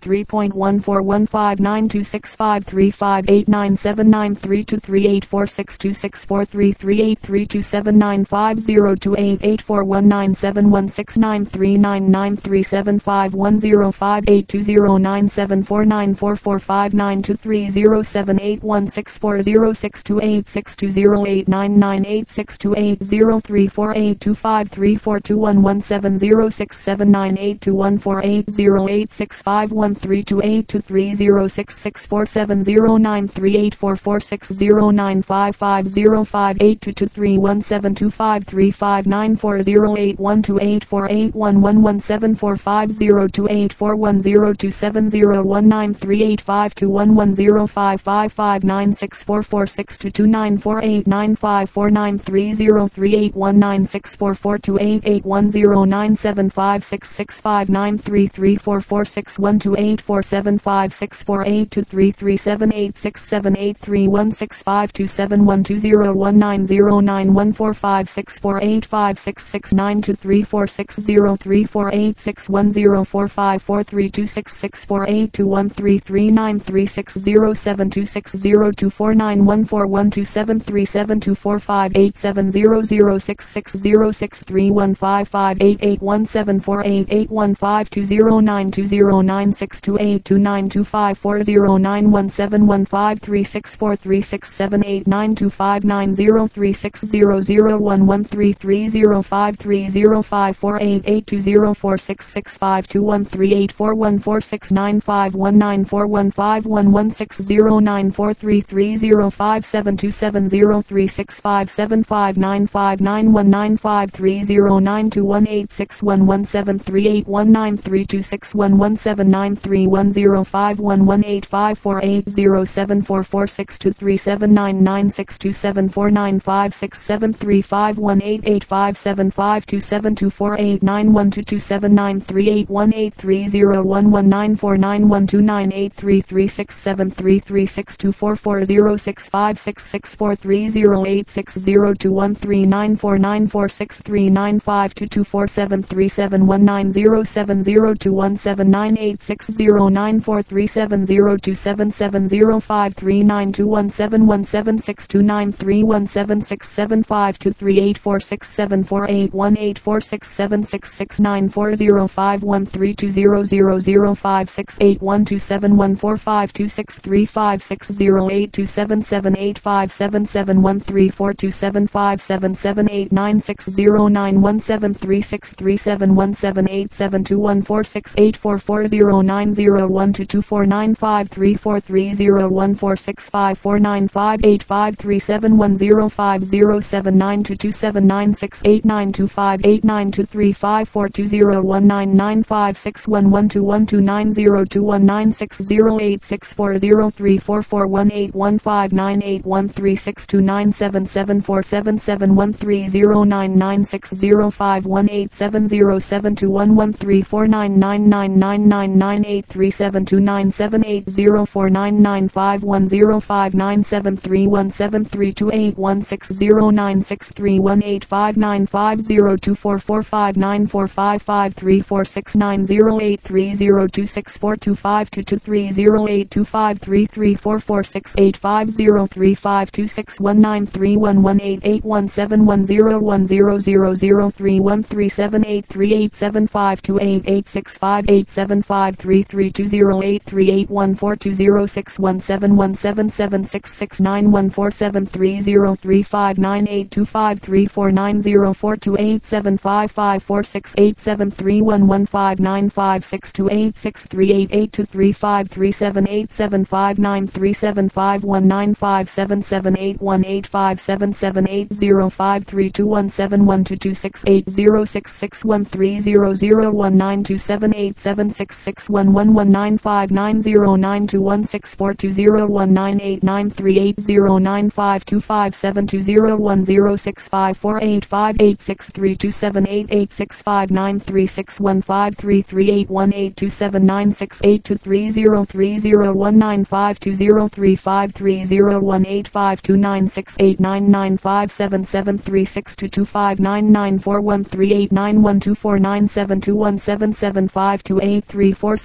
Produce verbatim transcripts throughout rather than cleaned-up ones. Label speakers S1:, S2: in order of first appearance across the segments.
S1: three point one four one five nine two six five three five eight nine seven nine three two three eight four six two six four three three eight three two seven nine five zero two eight eight four one nine seven one six nine three nine nine three seven five one zero five eight two zero nine seven four nine four four five nine two three zero seven eight one six four zero six two eight six two zero eight nine nine eight six two eight zero three four eight two five three four two one one seven zero six seven nine eight two one four eight zero eight six five one three two eight two three zero six six four seven zero nine three eight four four six zero nine five five zero five eight two two three one seven two five three five nine four zero eight one two eight four eight one one one seven four five zero two eight four one zero two seven zero one nine three eight five two one one zero five five five nine six four four six two two nine four eight nine five four nine three zero three eight one nine six four four two eight eight one zero nine seven five six six five nine three three four four six one two eight four seven five six four eight two three three seven eight six seven eight three one six five two seven one two zero one nine zero nine one four five six four eight five six six nine two three four six zero three four eight six one zero four five four three two six six four eight two one three three nine three six zero seven two six zero two four nine one four one two seven three seven two four five eight seven zero zero six six zero six three one five five eight eight one seven four eight eight one five two zero nine two zero nine six two eight two nine two five four zero nine one seven one five three six four three six seven eight nine two five nine zero three six zero zero one one three three zero five three zero five four eight eight two zero four six six five two one three eight four one four six nine five one nine four one five one one six zero nine four three three zero five seven two seven zero three six five seven five nine five nine one nine five three zero nine two one eight six one one seven three eight one nine three two six one one seven nine three one zero five one one eight five four eight zero seven four four six two three seven nine nine six two seven four nine five six seven three five one eight eight five seven five two seven two four eight nine one two two seven nine three eight one eight three zero one one nine four nine one two nine eight three three six seven three three six two four four zero six five six six four three zero eight six zero two one three nine four nine four six three nine five two two four seven three seven one nine zero seven zero two one seven nine eight six zero nine four three seven zero two seven seven zero five three nine two one seven one seven six two nine three one seven six seven five two three eight four six seven four eight one eight four six seven six six nine four zero five one three two zero zero zero five six eight one two seven one four five two six three five six zero eight two seven seven eight five seven seven one three four two seven five seven seven eight nine six zero nine one seven three six three seven one seven eight seven two one four six eight four four zero nine zero one two two four nine five three four three zero one four six five four nine five eight five three seven one zero five zero seven nine two two seven nine six eight nine two five eight nine two three five four two zero one nine nine five six one one two one two nine zero two one nine six zero eight six four zero three four four one eight one five nine eight one three six two nine seven seven four seven seven one three zero nine nine six zero five one eight seven zero seven two one one three four nine nine nine nine nine nine eight three seven two nine seven eight zero four nine nine five one zero five nine seven three one seven three two eight one six zero nine six three one eight five nine five zero two four four five nine four five five three four six nine zero eight three zero two six four two five two two three zero eight two five three three four four six eight five zero three five two six one nine three one one eight eight one seven one zero one zero zero zero three one three seven eight three eight seven five two eight eight six five eight seven five three three two zero eight three eight one four two zero six one seven one seven seven six six nine one four seven three zero three five nine eight two five three four nine zero four two eight seven five five four six eight seven three one one five nine five six two eight six three eight eight two three five three seven eight seven five nine three seven five one nine five seven seven eight one eight five seven seven eight zero five three two one seven one two two six eight zero six six one three zero zero one nine two seven eight seven six six one one one nine five nine zero nine two one six four two zero one nine eight nine three eight zero nine five two five seven two zero one zero six five four eight five eight six three two seven eight eight six five nine three six one five three three eight one eight two seven nine six eight two three zero three zero one nine five two zero three five three zero one eight five two nine six eight nine nine five seven seven three six two two five nine nine four one three eight nine one two four nine seven two one seven seven five two eight three four seven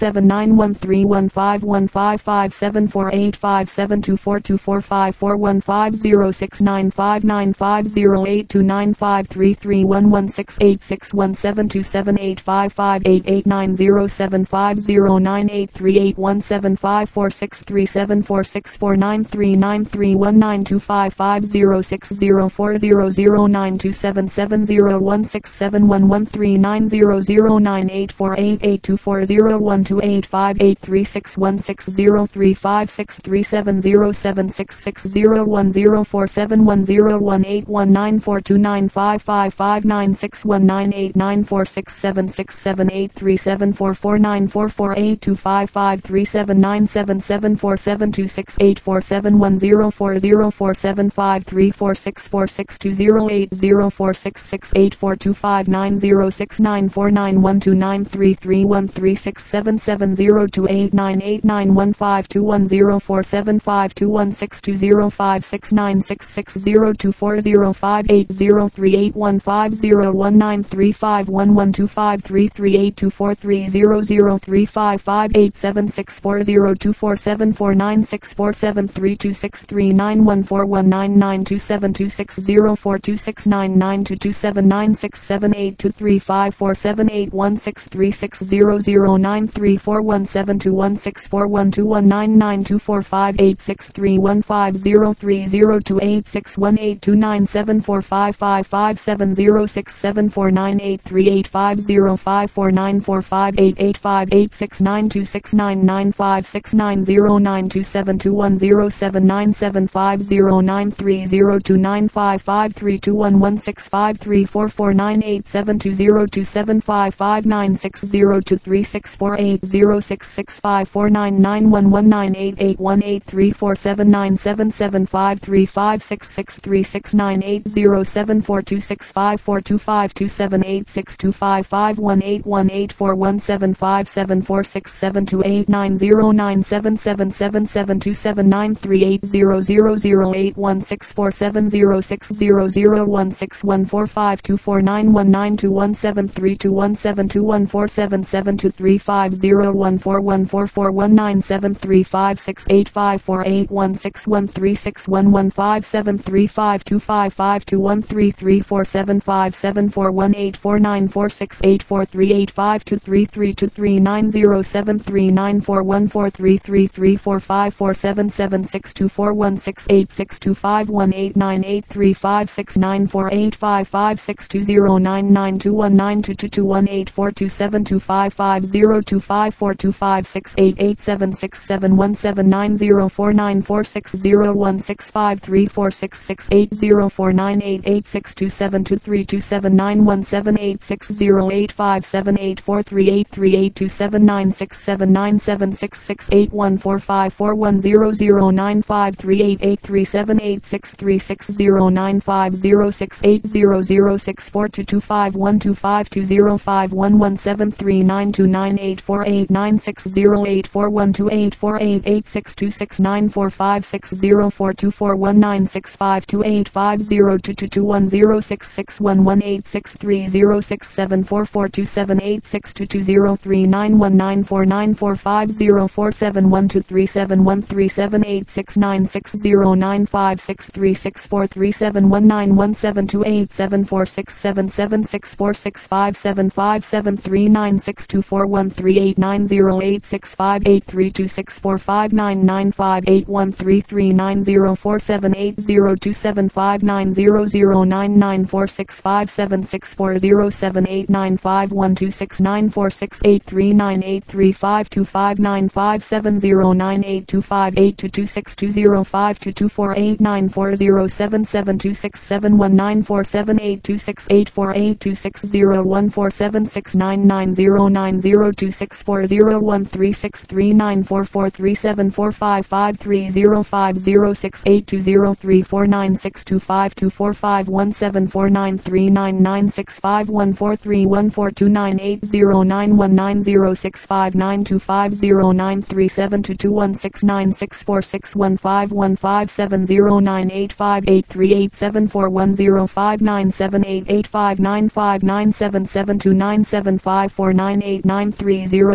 S1: seven nine one three one five one five five seven four eight five seven two four two four five four one five zero six nine five nine five zero eight two nine five three three one one six eight six one seven two seven eight five five eight eight nine zero seven five zero nine eight three eight one seven five four six three seven four six four nine three nine three one nine two five five zero six zero four zero zero nine two seven seven zero one six seven one one three nine zero zero nine eight four eight eight two four zero one two eight five eight three six one six zero three five six three seven zero seven six six zero one zero four seven one zero one eight one nine four two nine five five five nine six one nine eight nine four six seven six seven eight three seven four four nine four four eight two five five three seven nine seven seven four seven two six eight four seven one zero four zero four seven five three four six four six two zero eight zero four six six eight four two five nine zero six nine four nine one two nine three three one three six seven seven zero two eight nine eight nine one five two one zero four seven five two one six two zero five six nine six six zero two four zero five eight zero three eight one five zero one nine three five one one two five three three eight two four three zero zero three five five eight seven six four zero two four seven four nine six four seven three two six three nine one four one nine nine two seven two six zero four two six nine nine two two seven nine six seven eight two three five four seven eight one six three six zero zero nine three four one seven two one six four one two one nine nine two four five eight six three one five zero three zero two eight six one eight two nine seven four five five five seven zero six seven four nine eight three eight five zero five four nine four five eight eight five eight six nine two six nine nine five six nine zero nine two seven two one zero seven nine seven five zero nine three zero two nine five five three two one one six five three four four nine eight seven two zero two seven five five nine six zero two three six four eight zero six six five four nine nine one one nine eight eight one eight three four seven nine seven seven five three five six six three six nine eight zero seven four two six five four two five two seven eight six two five five one eight one eight four one seven five seven four six seven two eight nine zero nine seven seven seven seven two seven nine three eight zero zero zero eight one six four seven zero six zero zero one six one four five two four nine one nine two one seven three two one seven two one four seven seven two three five zero one four one four four one nine seven three five six eight five four eight one six one three six one one five seven three five two five five two one three three four seven five seven four one eight four nine four six eight four three eight five two three three two three nine zero seven three nine four one four three three three four five four seven seven six two four one six eight six two five one eight nine eight three five six nine four eight five five six two zero nine nine two one nine two two two one eight four two seven two five five zero two five four two five six eight eight seven six seven one seven nine zero four nine four six zero one six five three four six six eight zero four nine eight eight six two seven two three two seven nine one seven eight six zero eight five seven eight four three eight three eight two seven nine six seven nine seven six six eight one four five four one zero zero nine five three eight eight three seven eight six three six zero nine five zero six eight zero zero six four two two five one two five two zero five one one seven three nine two nine eight four eight nine six zero eight four one two eight four eight eight six two six nine four five six zero four two four one nine six five two eight five zero two two two one zero six six one one eight six three zero six seven four four two seven eight six two two zero three nine one nine four nine four five zero four seven one two three seven one three seven eight six nine six zero nine five six three six four three seven one nine one seven two eight seven four six seven seven six four six five seven five seven three nine six two four one three eight nine zero eight six five eight three two six four five nine nine five eight one three three nine zero four seven eight zero two seven five nine zero zero nine nine four six five seven six four zero seven eight nine five one two six nine four six eight three nine eight three five two five nine five seven zero nine eight two five eight two two six two zero five two two four eight nine four zero seven seven two six seven one nine four seven eight two six eight four eight two six zero one four seven six nine nine zero nine zero two six four zero one three six three nine four four three seven four five five three zero five zero six eight two zero three four nine six two five two four five one seven four nine three nine nine six five one four three one four two nine eight zero nine one nine zero six five nine two five zero nine three seven two two one six nine six four six one five one five seven zero nine eight five eight three eight seven four one zero five nine seven eight eight five nine five nine seven seven two nine seven five four nine eight nine three zero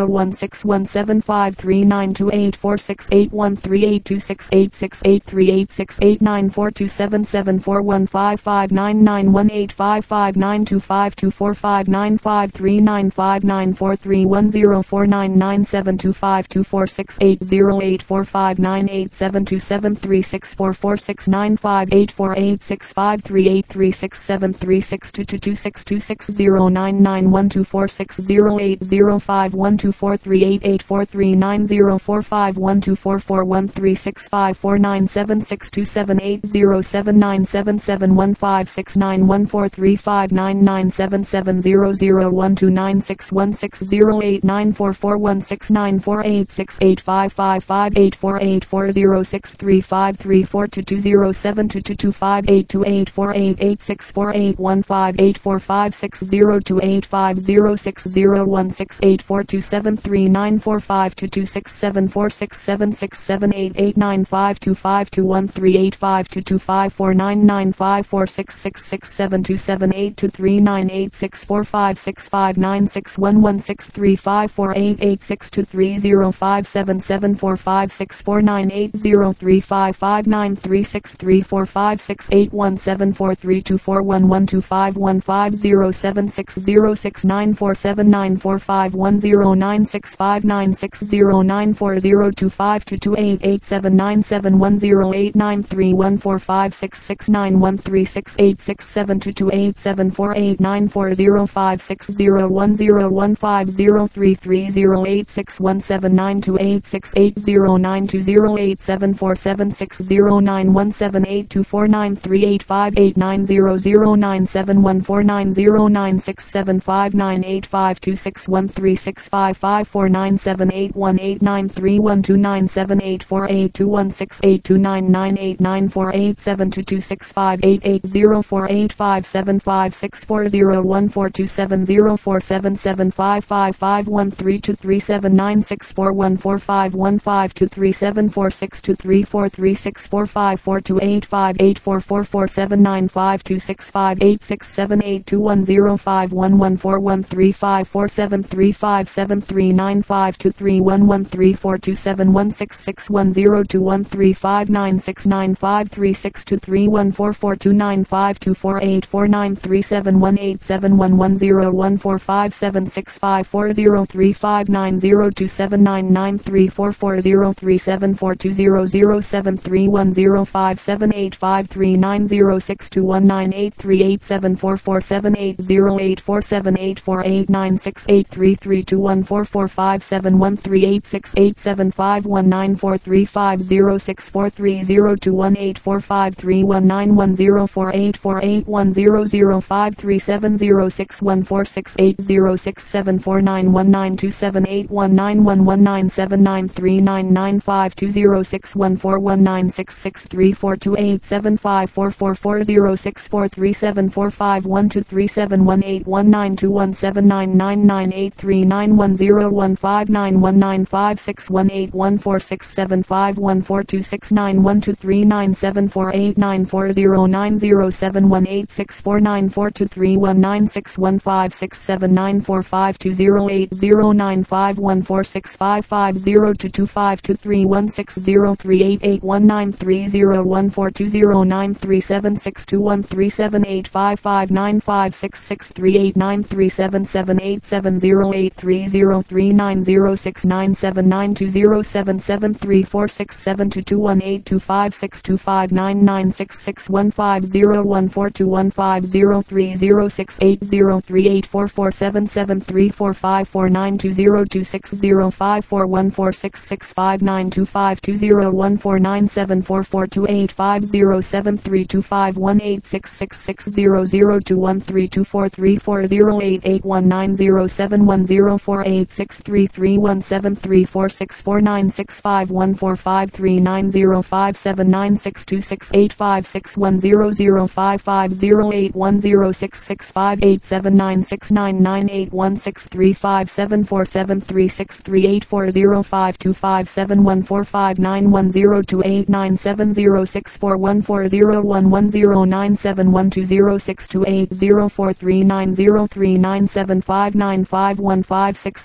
S1: zero one six one seven five three nine two eight four six eight one three eight two six eight six eight three eight six eight nine four two seven seven four one five five nine nine one eight five five nine two five two four five nine five three nine five nine four three one zero four nine nine seven two five two four six eight zero eight four five nine eight seven two seven three six four four six nine five eight four eight six five three eight three six seven three six two two two six two six zero nine nine one two four six zero eight zero five one two four three eight eight four three nine zero four five one two four four one three six five four nine seven six two seven eight zero seven nine seven seven one five six nine one four three five nine nine seven seven zero zero one two nine six one six zero eight nine four four one six nine four eight six eight five five five eight four eight four zero six three five three four two two zero seven two two two five eight two eight four eight eight six four eight one five eight four five six zero two eight five zero six zero one six eight four two seven three nine four five two two six seven four six seven six seven eight eight nine five two five two one three eight five two two five four nine nine five four six six six seven two seven eight two three nine eight six four five six five nine six one one six three five four eight eight six two three zero five seven seven four five six four nine eight zero three five five nine three six three four five six eight one seven four three two four one one two five one five zero seven six zero six nine four seven nine four five one zero nine six five nine six zero nine four zero two five two two eight eight seven nine seven one zero eight nine three one four five six six nine one three six eight six seven two two eight seven four eight nine four zero five six zero one zero one five zero three three zero eight six one seven nine two eight six eight zero nine two zero eight seven four seven six zero nine one seven eight two four nine three eight five eight nine zero zero nine seven one four nine zero nine six seven five nine eight five two six one three six five five four nine seven eight one eight nine three one two nine seven eight four eight two one six eight two nine nine eight nine four eight seven two two six five eight eight zero four eight five seven five six four zero one four two seven zero four seven seven five five five one three two three seven nine six four one four five one five two three seven four six two three four three six four five four two eight five eight four four four seven nine five two six five eight six seven eight two one zero five one one four one three five four seven three five seven three nine five two three one one three four two seven one six six one zero two one three five nine six nine five three six two three one four four two nine five two four eight four nine three seven one eight seven one one zero one four five seven six five four zero three five nine zero two seven nine nine three four four zero three seven four two zero zero seven three one zero five seven eight five three nine zero six two one nine eight three eight seven four four seven eight zero eight four seven eight four eight nine six eight three three two one four four five seven one three eight six eight seven five one nine four three five zero six four three zero two one eight four five three one nine one zero four eight four eight one zero zero five three seven zero six one four six eight zero six seven four nine one nine two seven eight one nine one one nine seven nine three nine nine five two zero six one four one nine six six three four two eight seven five four four four zero six four three seven four five one two three seven one eight one nine two one seven nine nine nine eight three nine one zero one five nine one nine five six one eight one four six seven five one four two six nine one two three nine seven four eight nine four zero nine zero seven one eight six four nine four two three one nine six one five six seven nine four five two zero eight zero nine five one four six five five zero two two five two three one six zero three eight eight one nine three zero one four two zero nine three seven six two one three seven eight five five nine five six six three eight nine three seven seven eight seven zero eight three zero three nine zero six nine seven nine two zero seven seven three four six seven two two one eight two five six two five nine nine six six one five zero one four two one five zero three zero six eight zero three eight four four seven seven three four five four nine two zero two six zero five four one four six six five nine two five two zero one four nine seven four four two eight five zero seven three two five one eight six six six zero zero two one three two four three four zero eight eight one nine zero seven one zero four eight six three three one seven three four six four nine six five one four five three nine zero five seven nine six two six eight five six one zero zero five five zero eight one zero six six five eight seven nine six nine nine eight one six three five seven four seven three six three eight four zero five two five seven one four five nine one zero two eight nine seven zero six four one four zero one one zero nine seven one two zero six two eight zero four three nine zero three nine seven five nine five one five six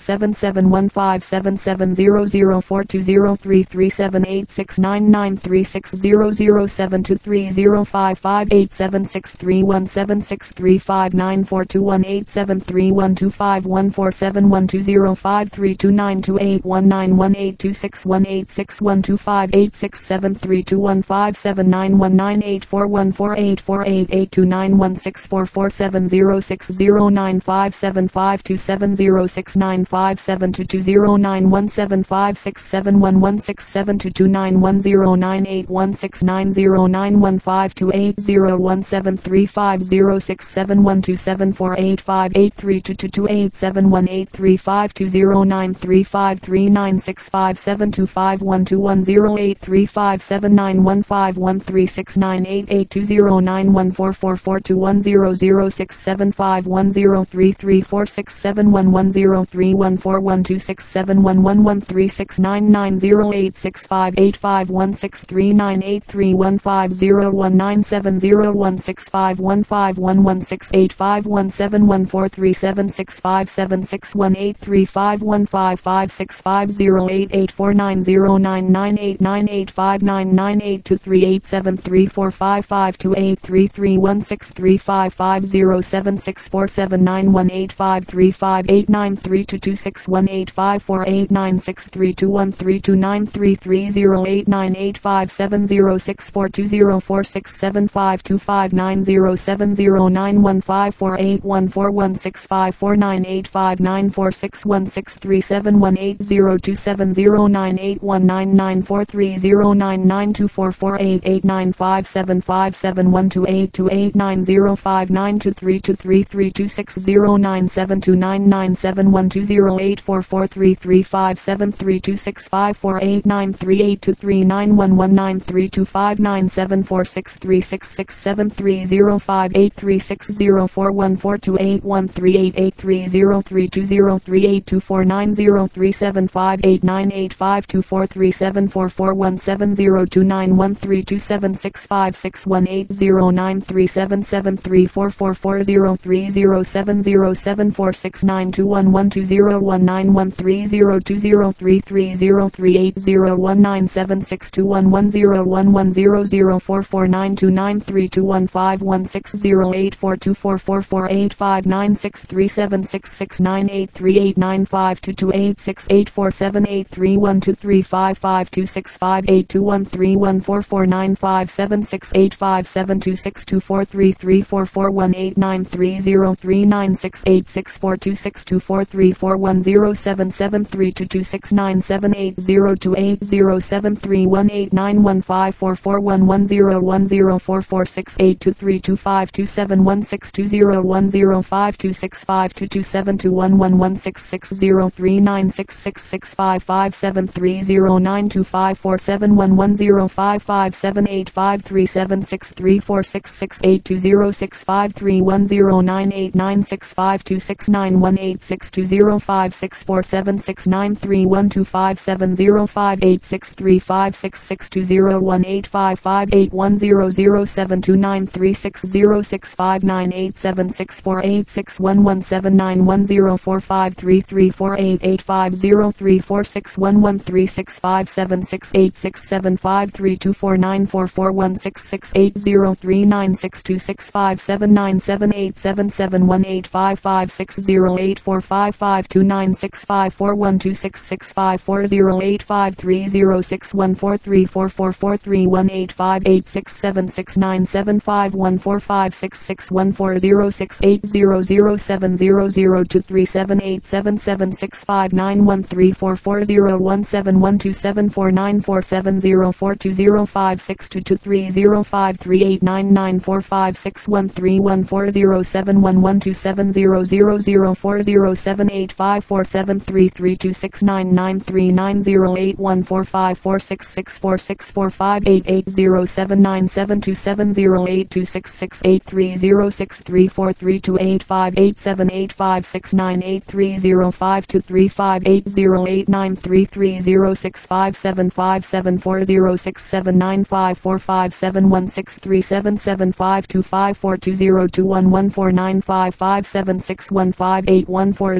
S1: seven seven one five seven seven zero zero four two zero three three seven eight six nine nine three six zero zero seven two three zero five five eight seven six three one seven six three five nine four two one eight seven three one two five one four seven one two zero five three two nine two eight one nine one eight two six one eight six one two five eight six seven three two one five seven nine one nine eight four one four eight four eight eight two nine one six four four seven zero six zero nine five seven five two seven zero six nine five seven two two zero nine one seven five six seven one one six seven two two nine one zero nine eight one six nine zero nine one five two eight zero one seven three five zero six seven one two seven four eight five eight three two two two eight seven one eight three five two zero nine three five three nine six five seven two five one two one zero eight three five seven nine one five one three six nine eight eight two zero nine one four four four two one zero zero six seven five one zero three three four six seven one one zero three one four one two six seven one one one three six nine nine zero eight six five eight five one six three nine eight three one five zero one nine seven zero one six five one five one one six eight five one seven one four three seven six five seven six one eight three five one five five six five zero eight eight four nine zero nine nine eight nine eight five nine nine eight two three eight seven three four five five two eight three three one six three five five zero seven six four seven nine one eight five three five eight nine three two two six one eight five four eight nine six three two one three two nine three three zero eight nine eight five seven zero six four two zero four six seven five two five nine zero seven zero nine one five four eight one four one six five four nine eight five nine four six one six three seven one eight zero two seven zero nine eight one nine nine four three zero nine nine two four four eight eight nine five seven five seven one two eight two eight nine zero five nine two three two three three two six zero nine seven two nine nine seven one two zero eight four four three three five seven three two six five four eight nine three eight two three nine one one nine three two five nine seven four six three six six seven three zero five eight three six zero four one four two eight one three eight eight three zero three two zero three eight two four nine zero three seven five eight nine eight five two four three seven four four one seven zero two nine one three two seven six five six one eight zero nine three seven seven three four four four zero three zero seven zero seven four six nine two one one two zero one nine one three zero two zero three three zero three eight zero one nine seven six two one one zero one one zero zero four four nine two nine three two one five one six zero eight four two four four four eight five nine six three seven six six nine eight three eight nine five two two eight six eight four seven eight three one two three five five two six five eight two one three one four four nine five seven six eight five seven two six two four three three four four one eight nine three zero three nine six eight six four two six two four three four one zero seven seven three two two six nine seven eight zero two eight zero seven three one eight nine one five four four one one zero one zero four four six eight two three two five two seven one six two zero one zero five two six five two two seven two one one one six six zero three nine six six six five five seven three zero nine two five four seven one one zero five five seven eight five three seven six three four six six eight two zero six five three one zero nine eight nine six five two six nine one eight six two zero five six four seven six nine three one two five seven zero five eight six three five six six two zero one eight five five eight one zero zero seven two nine three six zero six five nine eight seven six four eight six one one seven nine one zero four five three three four eight eight five zero three four six one one three six five seven six eight six seven five three two four nine four four one six six eight zero three nine six two six five seven nine seven eight seven seven one eight five five six zero eight four five five two nine six five four one two six six five four zero eight five three zero six one four three four four four three one eight five eight six seven six nine seven five one four five six six one four zero six eight zero zero seven zero zero two three seven eight seven seven six five nine one three four four zero one seven one two seven four nine four seven zero four two zero five six two two three zero five three eight nine nine four five six one three one four zero seven one one two seven zero zero zero four zero seven eight five four seven three three two six nine nine three nine zero eight one four five four six six four six four five eight eight zero seven nine seven two seven zero eight two six six eight three zero six three four three two eight five eight seven eight five six nine eight three zero five two three five eight zero eight nine three three zero six five seven five seven four zero six seven nine five four five seven one six three seven seven five two five four two zero two one one four nine five five seven six one five eight one four zero zero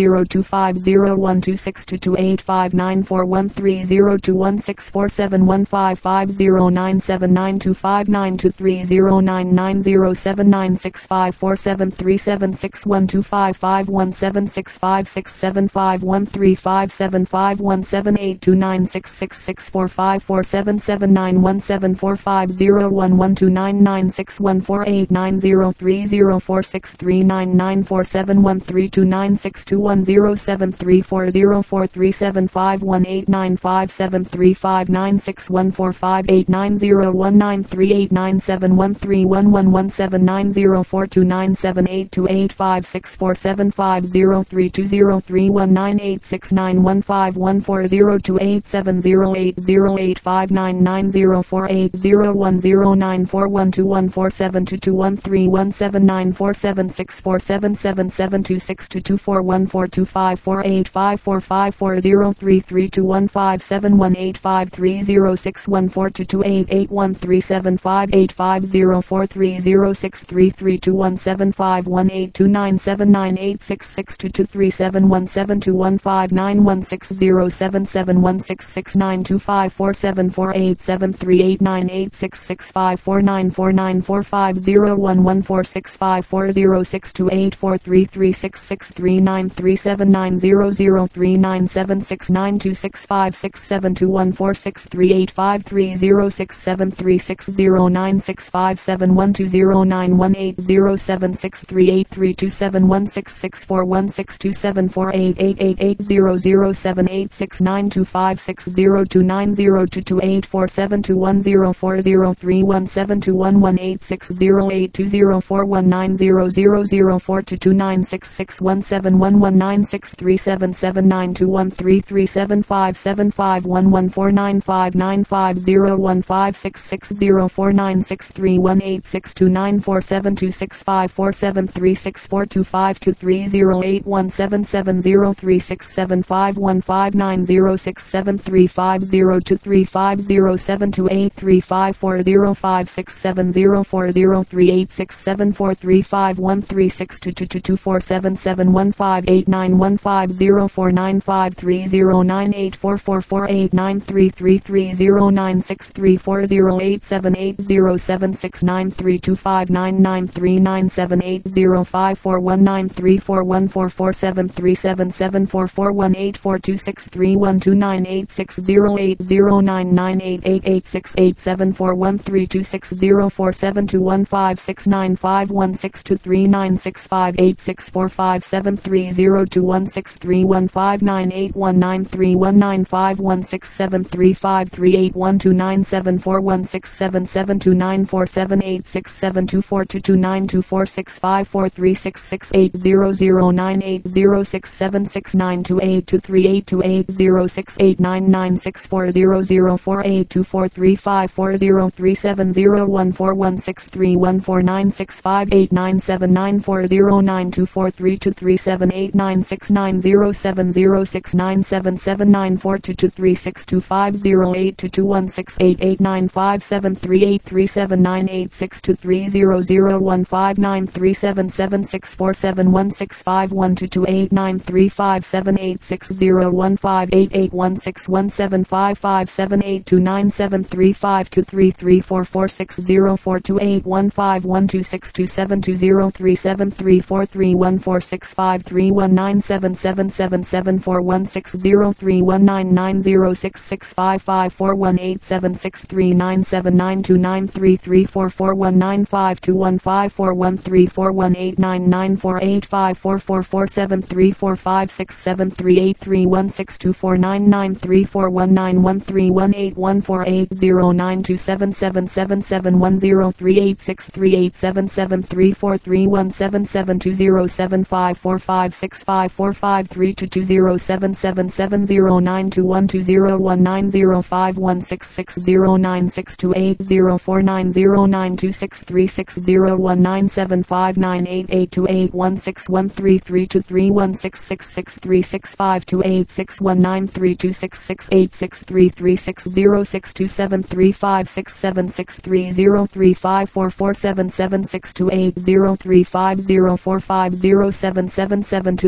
S1: zero two five zero one two six two two eight five nine four one three zero two one six four seven one five five zero nine seven nine two five nine two three zero nine nine zero seven nine six five four seven three seven six one two five five one seven six five six seven five one three five seven five one seven eight two nine six six six four five four seven seven nine one seven four five zero one one two nine nine six one four eight nine zero three zero four six three nine nine four seven one three two nine six two one zero seven three four zero four three seven five one eight nine five seven three five nine six one four five eight nine zero one nine three eight nine seven one three one one one seven nine zero four two nine seven eight two eight five six four seven five zero three two zero three one nine eight six nine one five one four zero two eight seven zero eight zero eight five nine nine zero four eight zero one zero nine four one two one four seven two two one three one seven nine four seven six four seven seven seven two six two two four one four two five four eight five four five four zero three three two one five seven one eight five three zero six one four two two eight eight one three seven five eight five zero four three zero six three three two one seven five one eight two nine seven nine eight six six two two three seven one seven two one five nine one six zero seven seven one six six nine two five four seven four eight seven three eight nine eight six six five four nine four nine four five zero one one four six five four zero six two eight four three three six six three nine three seven nine zero zero three nine seven six nine two six five six seven two one four six three eight five three zero six seven three six zero nine six five seven one two zero nine one eight zero seven six three eight three two seven one six six four one six two seven four eight eight eight eight zero zero seven eight six nine two five six zero two nine zero two two eight four seven two one zero four zero three one seven two one one eight six zero eight two zero four one nine zero zero zero four two two nine six six one seven one one nine six three seven seven nine two one three three seven five seven five one one four nine five nine five zero one five six six zero four nine six three one eight six two nine four seven two six five four seven three six four two five two three zero eight one seven seven zero three six seven five one five nine zero six seven three five zero two three five zero seven two eight three five four zero five six seven zero four zero three eight six seven four three five one three six two two two two four seven seven one five eight nine one five zero four nine five three zero nine eight four four four eight nine three three three zero nine six three four zero eight seven eight zero seven six nine three two five nine nine three nine seven eight zero five four one nine three four one four four seven three seven seven four four one eight four two six three one two nine eight six zero eight zero nine nine eight eight eight six eight seven four one three two six zero four seven two one five six nine five one six two three nine six five eight six four five seven three zero two one six three one five nine eight one nine three one nine five one six seven three five three eight one two nine seven four one six seven seven two nine four seven eight six seven two four two two nine two four six five four three six six eight zero zero nine eight zero six seven six nine two eight two three eight two eight zero six eight nine nine six four zero zero four eight two four three five four zero three seven zero one four one six three one four nine six five eight nine seven nine four zero nine two four three two three seven eight nine six nine zero seven zero six nine seven seven nine four two two three six two five zero eight two two one six eight eight nine five seven three eight three seven nine eight six two three zero zero one five nine three seven seven six four seven one six five one two two eight nine three five seven eight six zero one five eight eight one six one seven five five seven eight two nine seven three five two three three four four six zero four two eight one five one two six two seven two zero three seven three four three one four six five three one nine seven seven seven seven four one six zero three one nine nine zero six six five five four one eight seven six three nine seven nine two nine three three four four one nine five two one five four one three four one eight nine nine four eight five four four four seven three four five six seven three eight three one six two four nine nine three four one nine one three one eight one four eight zero nine two seven seven seven seven one zero three eight six three eight seven seven three four three one seven seven two zero seven five four five six five four five three two two zero seven seven seven zero nine two one two zero one nine zero five one six six zero nine six two eight zero four nine zero nine two six three six zero one nine seven five nine eight eight two eight one six one three three two three one six six six three six five two eight six one nine three two six six eight six three three six zero six two seven three five six seven six three zero three five four four seven seven six two eight zero three five zero four five zero seven seven seven two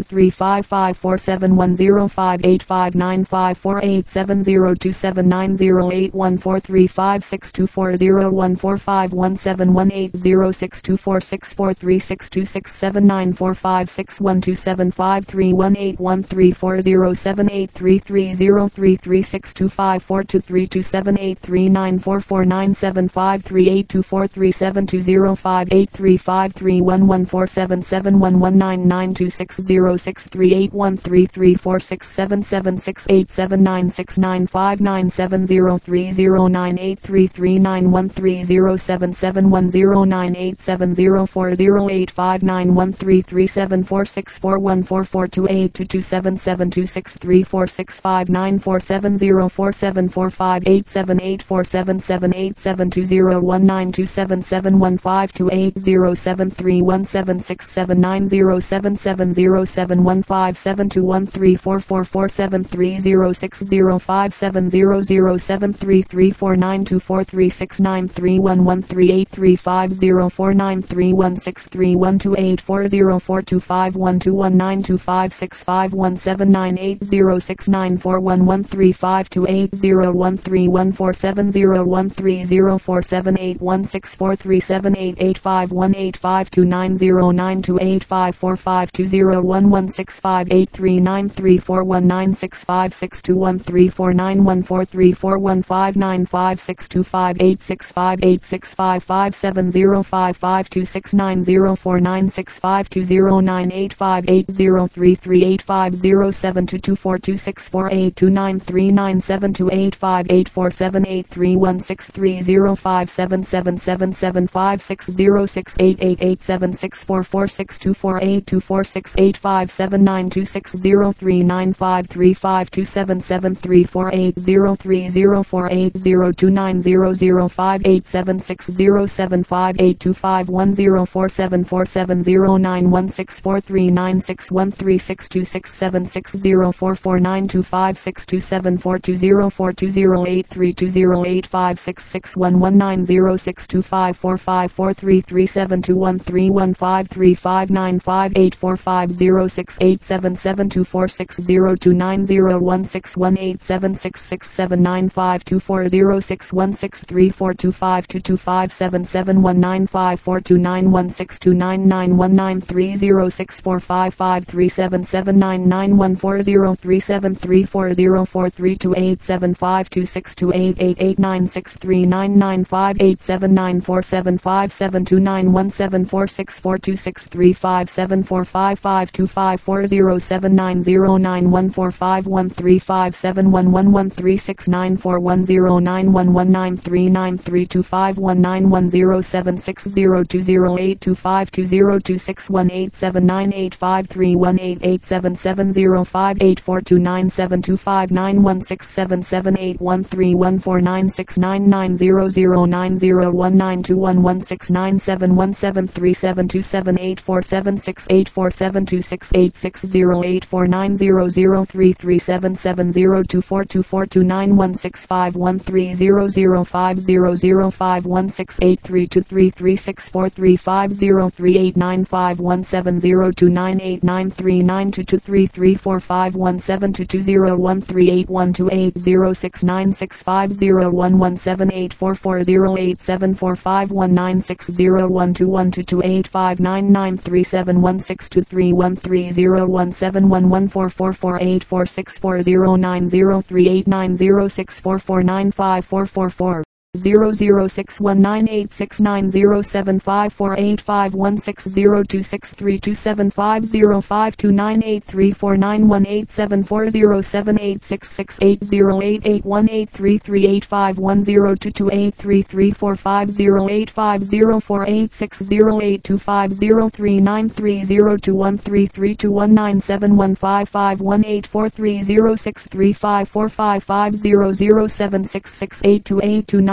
S1: three five five four seven one zero five eight five nine five four eight seven zero two seven nine zero eight one four three five six two four zero one four five one seven one eight zero six two four six four three six two six seven nine four five six one two seven five three one eight one three four zero seven eight three three zero three three six two five four two three two seven eight three nine four four nine seven five three eight two four three seven two zero five eight three five three one one four seven seven one one nine nine two six zero six three eight one three three four six seven seven six eight seven nine six nine five nine seven zero three zero nine eight three three nine one three zero seven seven one zero nine eight seven zero four zero eight five nine one three three seven four six four one four four two eight two two seven seven two six three four six five nine four seven zero four seven four five eight seven eight four seven seven eight seven two zero one nine two seven seven one five two eight zero seven three one seven six seven nine zero seven seven zero seven one five seven two one three four four four seven three zero six zero five seven zero zero seven three three four nine two four three six nine three one one three eight three five zero four nine three one six three one two eight four zero four two five one two one nine two five six five one seven nine eight zero six nine four one one three five two eight zero one three one four seven zero one three zero four seven eight one six four three seven eight eight five one eight five two nine zero nine two eight five four five two zero one one six five eight three nine three four one nine six five six two one three four nine one four three four one five nine five six two five eight six five eight six five five seven zero five five two six nine zero four nine six five two zero nine eight five eight zero three three eight five zero seven two two four two six four eight two nine three nine seven two eight five eight four seven eight three one six three zero five seven seven seven seven five six zero six eight eight eight seven six four four six two four eight two four six eight five seven nine two six zero three nine five three five two seven seven three four eight zero three zero four eight zero two nine zero zero five eight seven six zero seven five eight two five one zero four seven four seven zero nine one six four three nine six one three six two six seven six zero four four nine two five six two seven four two zero four two zero eight three two zero eight five six six one one nine zero six two five four five four three three seven two one three one five three five nine five eight four five zero six eight seven seven two four six zero two nine zero one six one eight seven six six seven nine five two four zero six one six three four two five two two five seven seven one nine five four two nine one six two nine nine one nine three zero six four five five three seven seven nine nine one four zero three seven three four zero four three two eight seven five two six two eight eight eight nine six three nine nine five eight seven nine four seven five seven two nine one seven four six four two six three five seven four five five two five four zero seven nine zero nine one four five one three five seven one one one three six nine four one zero nine one one nine three nine three two five one nine one zero seven six zero two zero eight two five two zero two six one eight seven nine eight five three one eight eight seven seven zero five eight four two nine seven two five nine one six seven seven eight one three one four nine six nine nine zero zero nine zero one nine two one one six nine seven one seven three seven two seven eight four seven six eight four seven two six eight six zero eight four nine zero zero three three seven seven zero two four two four two nine one six five one three zero zero five zero zero five one six eight three two three three six four three five zero three eight nine five one seven zero two nine eight nine three nine two two three three four five one seven two two zero one three eight one two eight zero six nine six five zero one one seven eight four four zero eight seven four five one nine six zero one two one two two eight five nine nine three seven one six two three one three zero one seven one one four four four eight four six four zero nine zero three eight nine zero six four four nine five four four four zero zero six one nine eight six nine zero seven five four eight five one six zero two six three two seven five zero five two nine eight three four nine one eight seven four zero seven eight six six eight zero eight eight one eight three three eight five one zero two two eight three three four five zero eight five zero four eight six zero eight two five zero three nine three zero two one three three two one nine seven one five five one eight four three zero six three five four five five zero zero seven six six eight two eight two nine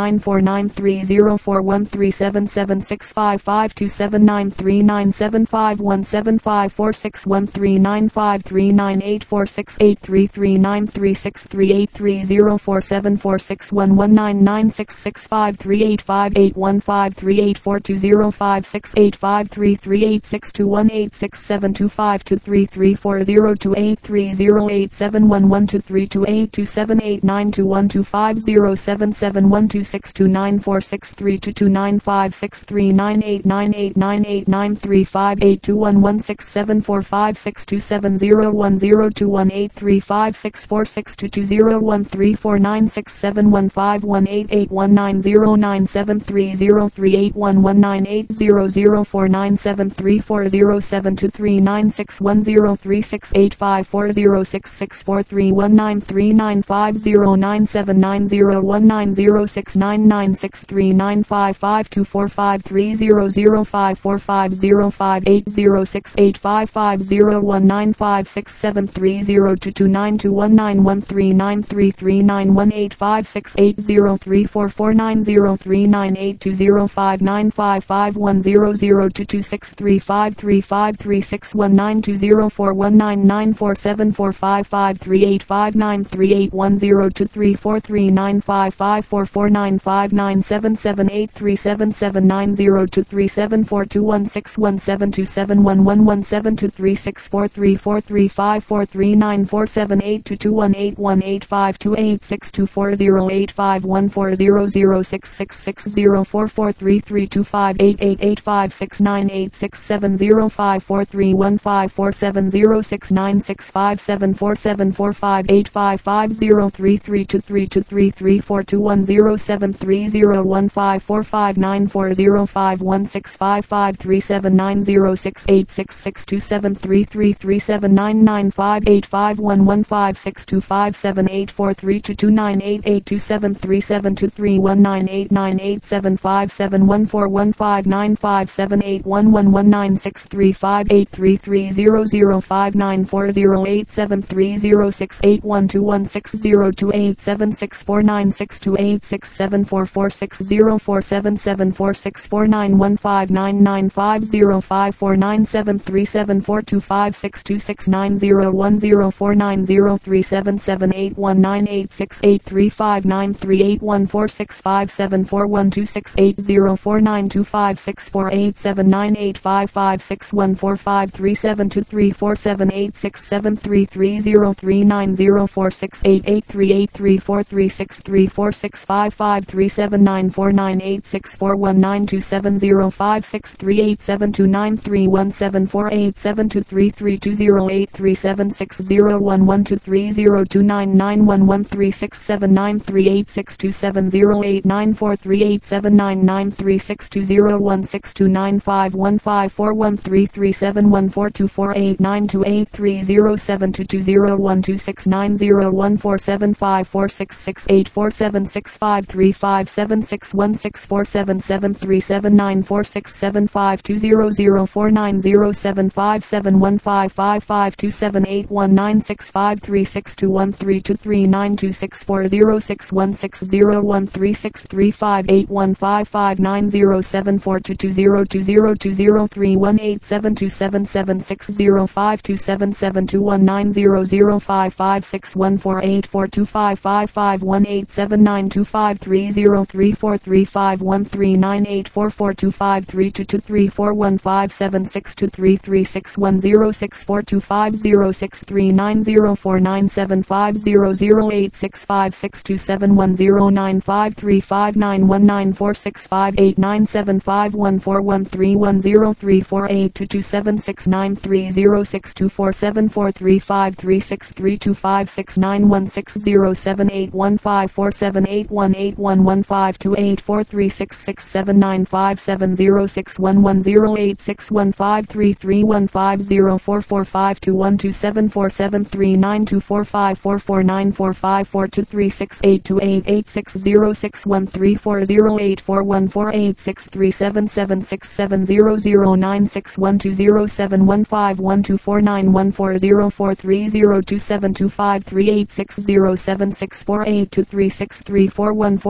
S1: nine four nine three zero four one three seven seven six five five two seven nine three nine seven five one seven five four six one three nine five three nine eight four six eight three three nine three six three eight three zero four seven four six one one nine nine six six five three eight five eight one five three eight four two zero five six eight five three three eight six two one eight six seven two five two three three four zero two eight three zero eight seven one one two three two eight two seven eight nine two one two five zero seven seven one two six two nine four six three two two nine five six three nine eight nine eight nine eight nine three five eight two one one six seven four five six two seven zero one zero two one eight three five six four six two two zero one three four nine six seven one five one eight eight one nine zero nine seven three zero three eight one one nine eight zero zero four nine seven three four zero seven two three nine six one zero three six eight five four zero six six four three one nine three nine five zero nine seven nine zero one nine zero six nine nine six three nine five five two four five three zero zero five four five zero five eight zero six eight five five zero one nine five six seven three zero two two nine two one nine one three nine three three nine one eight five six eight zero three four four nine zero three nine eight two zero five nine five five one zero zero two two six three five three five three six one nine two zero four one nine nine four seven four five five three eight five nine three eight one zero two three four three nine five five four four nine five nine seven seven eight three seven seven nine zero two three seven four two one six one seven two seven one one one seven two three six four three four three five four three nine four seven eight two two one eight one eight five two eight six two four zero eight five one four zero zero six six six zero four four three three two five eight eight eight five six nine eight six seven zero five four three one five four seven zero six nine six five seven four seven four five eight five five zero three three two three two three three four two one zero seven three zero one five four five nine four zero five one six five five three seven nine zero six eight six six two seven three three three seven nine nine five eight five one one five six two five seven eight four three two two nine eight eight two seven three seven two three one nine eight nine eight seven five seven one four one five nine five seven eight one one one nine six three five eight three three zero zero five nine four zero eight seven three zero six eight one two one six zero two eight seven six four nine six two eight six seven four four six zero four seven seven four six four nine one five nine nine five zero five four nine seven three seven four two five six two six nine zero one zero four nine zero three seven seven eight one nine eight six eight three five nine three eight one four six five seven four one two six eight zero four nine two five six four eight seven nine eight five five six one four five three seven two three four seven eight six seven three three zero three nine zero four six eight eight three eight three four three six three four six five five three seven nine four nine eight six four one nine two seven zero five six three eight seven two nine three one seven four eight seven two three three two zero eight three seven six zero one one two three zero two nine nine one one three six seven nine three eight six two seven zero eight nine four three eight seven nine nine three six two zero one six two nine five one five four one three three seven one four two four eight nine two eight three zero seven two two zero one two six nine zero one four seven five four six six eight four seven six five three five seven six one six four seven seven three seven nine four six seven five two zero zero four nine zero seven five seven one five five five two seven eight one nine six five three six two one three two three nine two six four zero six one six zero one three six three five eight one five five nine zero seven four two two zero two zero two zero three one eight seven two seven seven six zero five two seven seven two one nine zero zero five five six one four eight four two five five five one eight seven nine two five three zero three four three five one three nine eight four four two five three two two three four one five seven six two three three six one zero six four two five zero six three nine zero four nine seven five zero zero eight six five six two seven one zero nine five three five nine one nine four six five eight nine seven five one four one three one zero three four eight two two seven six nine three zero six two four seven four three five three six three two five six nine one six zero seven eight one five four seven eight one eight one one five two eight four three six six seven nine five seven zero six one one zero eight six one five three three one five zero four four five two one two seven four seven three nine two four five four four nine four five four two three six eight two eight eight six zero six one three four zero eight four one four eight six three seven seven six seven zero zero nine six one two zero seven one five one two four nine one four zero four three zero two seven two five three eight six zero seven six four eight two three six three four one four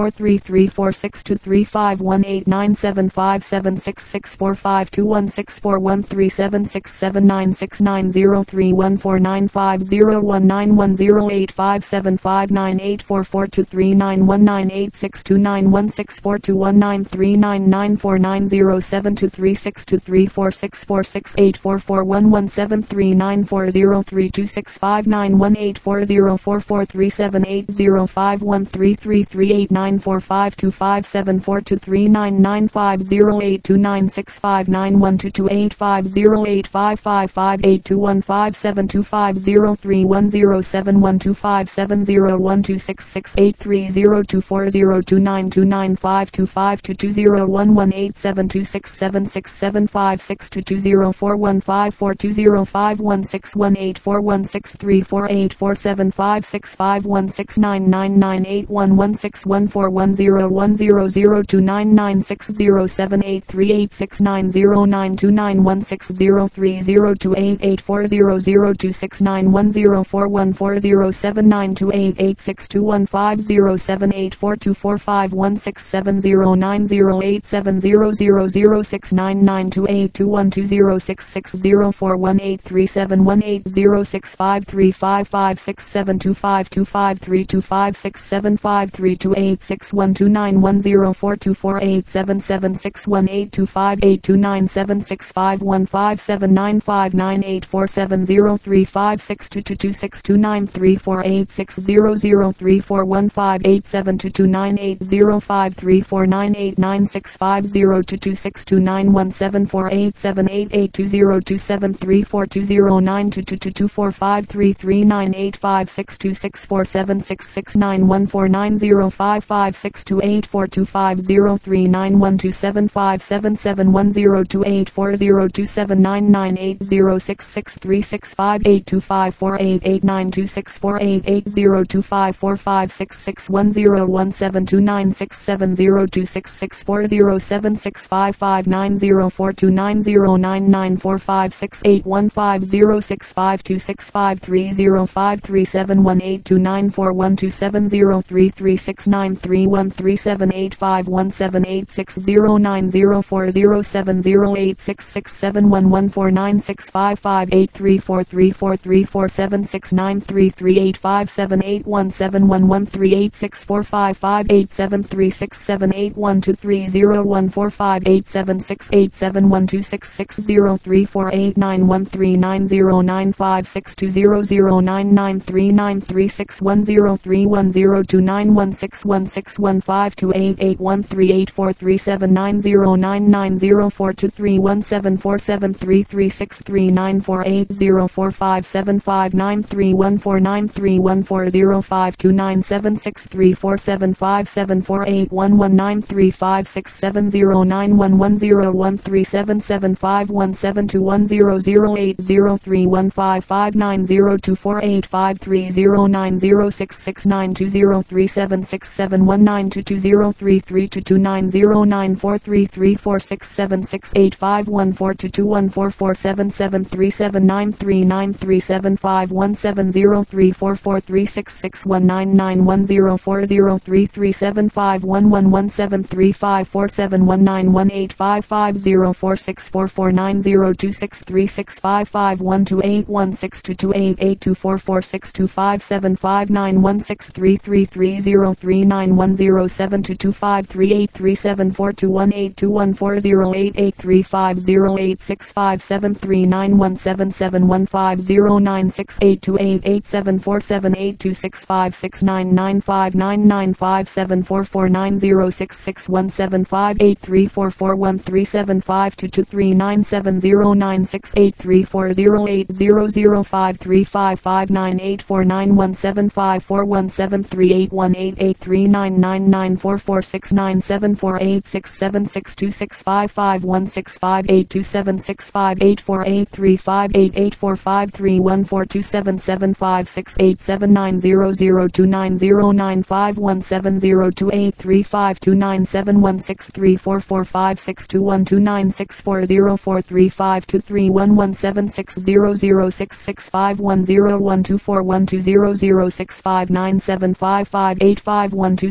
S1: four three three four six two three five one eight nine seven five seven six six four five two one six four one three seven six seven nine six nine zero three one four nine five zero one nine one zero eight five seven five nine eight four four two three nine one nine eight six two nine one six four two one nine three nine nine four nine zero seven two three six two three four six four six eight four four one one seven three nine four zero three two six five nine one eight four zero four four three seven eight zero five one three three three eight nine four five two five seven four two three nine nine five zero eight two nine six five nine one two two eight five zero eight five five five eight two one five seven two five zero three one zero seven one two five seven zero one two six six eight three zero two four zero two nine two nine five two five two two zero one one eight seven two six seven six seven five six two two zero four one five four two zero five one six one eight four one six three four eight four seven five six five one six nine nine nine eight one one six one four one zero one zero zero two nine nine six zero seven eight three eight six nine zero nine two nine one six zero three zero two eight eight four zero zero two six nine one zero four one four zero seven nine two eight eight six two one five zero seven eight four two four five one six seven zero nine zero eight seven zero zero zero six nine nine two eight two one two zero six six zero four one eight three seven one eight zero six five three five five six seven two five two five three two five six seven five three two eight six one two nine one zero four two four eight seven seven six one eight two five eight two nine seven six five one five seven nine five nine eight four seven zero three five six two two two six two nine three four eight six zero zero three four one five eight seven two two nine eight zero five three four nine eight nine six five zero two two six two nine one seven four eight seven eight eight two zero two seven three four two zero nine two two two two four five three three nine eight five six two six four seven six six nine one four nine zero five five six two eight four two five zero three nine one two seven five seven seven one zero two eight four zero two seven nine nine eight zero six six three six five eight two five four eight eight nine two six four eight eight zero two five four five six six one zero one seven two nine six seven zero two six six four zero seven six five five nine zero four two nine zero nine nine four five six eight one five zero six five two six five three zero five three seven one eight two nine four one two seven zero three three six nine three one three seven eight five one seven eight six zero nine zero four zero seven zero eight six six seven one one four nine six five five eight three four three four three four seven six nine three three eight five seven eight one seven one one three eight six four five five eight seven three six seven eight one two three zero one four five eight seven six eight seven one two six six zero three four eight nine one three nine zero nine five six two zero zero nine nine three nine three six one zero three one zero two nine one six one six one five two eight eight one three eight four three seven nine zero nine nine zero four two three one seven four seven three three six three nine four eight zero four five seven five nine three one four nine three one four zero five two nine seven six three four seven five seven four eight one one nine three five six seven zero nine one one zero one three seven seven five one seven two one zero zero eight zero three one five five nine zero two four eight five three zero nine zero six six nine two zero three seven six seven one nine two two zero three three two two nine zero nine four three three four six seven six eight five one four two two one four four seven seven three seven nine three nine three seven five one seven zero three four four three six six one nine nine one zero four zero three three seven five one one one seven three five four seven one nine one eight five five zero four six four four nine zero two six three six five five one two eight one six two two eight eight two four four six two five seven five nine one six three three three zero three nine one zero seven two two five three eight three seven four two one eight two one four zero eight eight three five zero eight six five seven three nine one seven seven one five zero nine six eight two eight eight seven four seven eight two six five six nine nine five nine nine five seven four four nine zero six six one seven five eight three four four one three seven five two two three nine seven zero nine six eight three four zero eight zero zero five three five five nine eight four nine one seven five four one seven three eight one eight eight three nine nine nine four four six nine seven four eight six seven six two six five five one six five eight two seven six five eight four eight three five eight eight four five three one four two seven seven five six eight seven nine zero zero two nine zero nine five one seven zero two eight three five two nine seven one six three four four five six two one two nine six four zero four three five two three one one seven six zero zero six six five one zero one two four one two zero zero six five nine seven five five eight five one two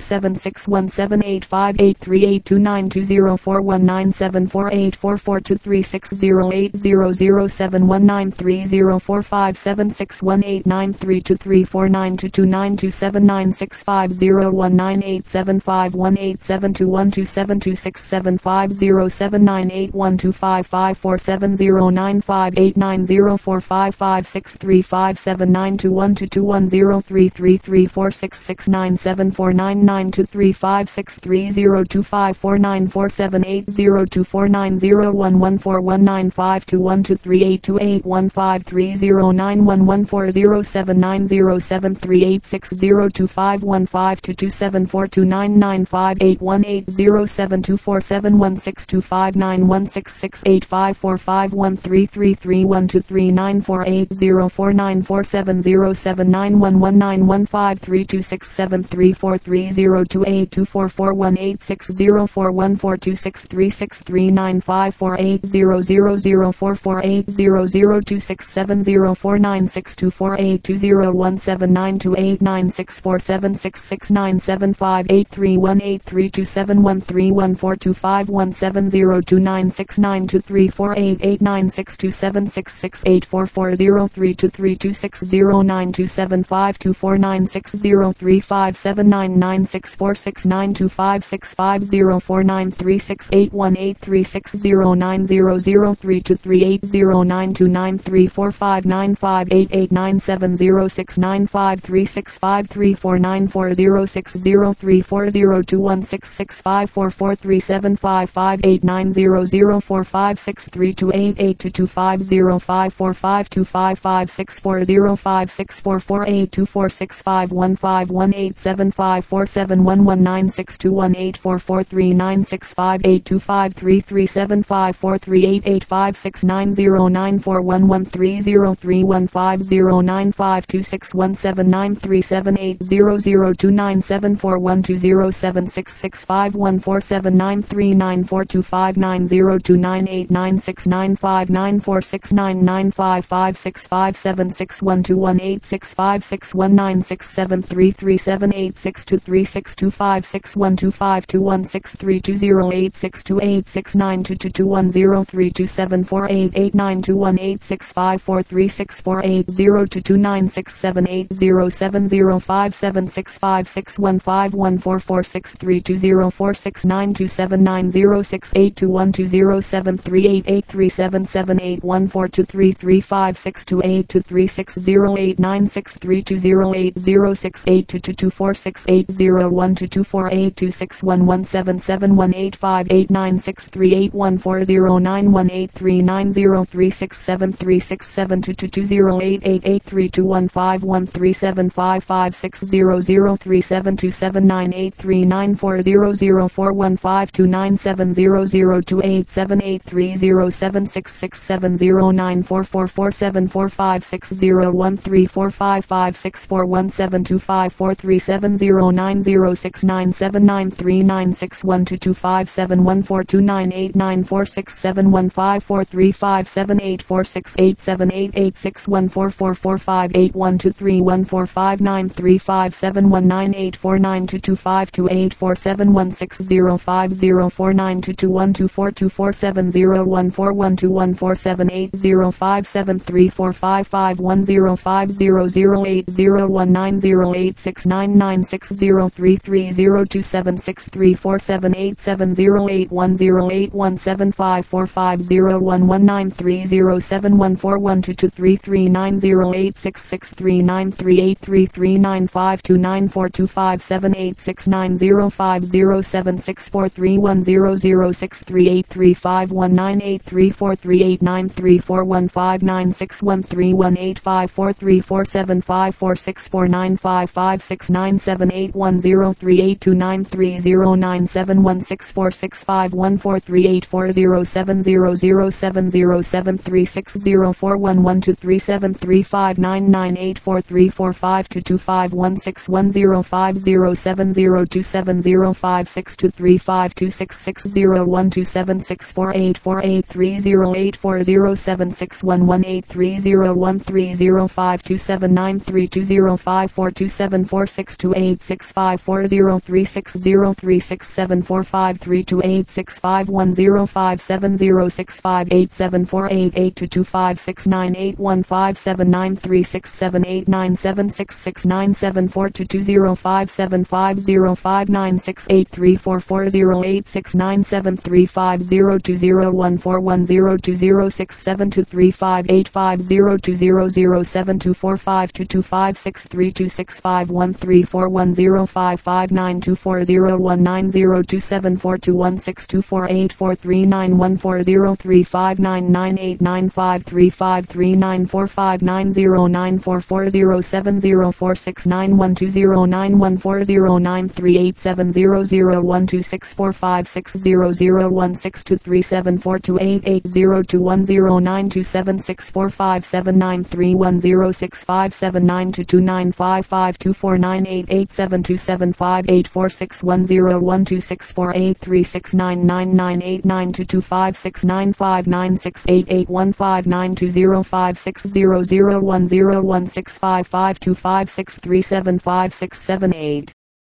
S1: seven six one seven eight five eight three eight two nine two zero four one nine seven four eight four four two three six zero eight zero zero seven one nine three zero four five seven six one eight nine three two three four nine two two nine two seven nine six five zero one nine eight seven five one eight seven two one two seven two six seven five zero seven nine eight one two five five four seven zero nine five eight nine zero four five five six three five seven nine two one two two one zero three three three four six six nine seven four nine nine two three five six three zero two five four nine four seven eight zero two four nine zero one one four one nine five two one two three eight two eight one five three zero nine one one four zero seven nine zero seven three eight six zero two five one five two two seven four two nine nine five eight one eight zero seven two four seven one six two five nine one six six eight five four five one three three three one two three nine four eight zero four nine four seven zero seven nine one one nine one five three two six seven three four three zero two eight two four four one eight six zero four one four two six three six three nine five four eight zero zero zero four four eight zero zero two six seven zero four nine six two four eight two zero one seven nine two eight nine six four seven six six nine seven five eight three one eight three two seven one three one four two five one seven zero two nine six nine two three four eight eight nine six two seven six six eight four four zero three two three two six zero nine two seven five two four nine six zero three five seven nine nine six four six nine two five six five zero four nine three six eight one eight three six zero nine zero zero three two three eight zero nine two nine three four five nine five eight eight nine seven zero six nine five three six five three four nine four zero six zero three four zero two one six six five four four three seven five five eight nine zero zero four five six three two eight eight two two five zero five four five two five five six four zero five six four four eight two four six five one five one eight seven five four seven one one nine six two one eight four four three nine six five eight two five three three seven five four three eight eight five six nine zero nine four one one three zero three one five zero nine five two six one seven nine three seven eight zero zero two nine seven four one two zero seven six six five one four seven nine three nine four two five nine zero two nine eight nine six nine five nine four six nine nine five five six five seven six one two one eight six five six one nine six seven three three seven eight six two three six two five six one two five two one six three two zero eight six two eight six nine two two two one zero three two seven four eight eight nine two one eight six five four three six four eight zero two two nine six seven eight zero seven zero five seven six five six one five one four four six three two zero four six nine two seven nine zero six eight two one two zero seven three eight eight three seven seven eight one four two three three five six two eight two three six zero eight nine six three two zero eight zero six eight two two two four six eight zero one two two four eight two six one one seven seven one eight five eight nine six three eight one four zero nine one eight three nine zero three six seven three six seven two two two zero eight eight eight three two one five one three seven five five six zero zero three seven two seven nine eight three nine four zero zero four one five two nine seven zero zero two eight seven eight three zero seven six six seven zero nine four four four seven four five six zero one three four five five six four one seven two five four three seven zero nine zero six nine seven nine three nine six one two two five seven one four two nine eight nine four six seven one five four three five seven eight four six eight seven eight eight six one four four four five eight one two three one four five nine three five seven one nine eight four nine two two five two eight four seven one six zero five zero four nine two two one two four two four seven zero one four one two one four seven eight zero five seven three four five five one zero five zero zero eight zero one nine zero eight six nine nine six zero three three zero two seven six three four seven eight seven zero eight one zero eight one seven five four five zero one one nine three zero seven one four one two two three three nine zero eight six six three nine three eight three three nine five two nine four two five seven eight six nine zero five zero seven six four three one zero zero six three eight three five one nine eight three four three eight nine three four one five nine six one three one eight five four three four seven five four six four nine five five six nine seven eight one zero three eight two nine three zero nine seven one six four six five one four three eight four zero seven zero zero seven zero seven three six zero four one one two three seven three five nine nine eight four three four five two two five one six one zero five zero seven zero two seven zero five six two three five two six six zero one two seven six four eight four eight three zero eight four zero seven six one one eight three zero one three zero five two seven nine three two zero five four two seven four six two eight six five five four zero three six zero three six seven four five three two eight six five one zero five seven zero six five eight seven four eight eight two two five six nine eight one five seven nine three six seven eight nine seven six six nine seven four two two zero five seven five zero five nine six eight three four four zero eight six nine seven three five zero two zero one four one zero two zero six seven two three five eight five zero two zero zero seven two four five two two five six three two six five one three four one zero five five nine two four zero one nine zero two seven four two one six two four eight four three nine one four zero three five nine nine eight nine five three five three nine four five nine zero nine four four zero seven zero four six nine one two zero nine one four zero nine three eight seven zero zero one two six four five six zero zero one six two three seven four two eight eight zero two one zero nine two seven six four five seven nine three one zero six five seven nine two two nine five five two four nine eight eight seven two seven five eight four six one zero one two six four eight three six nine nine nine eight nine two two five six nine five nine six eight eight one five nine two zero five six zero zero one zero one six five five two five six three seven five six seven eight.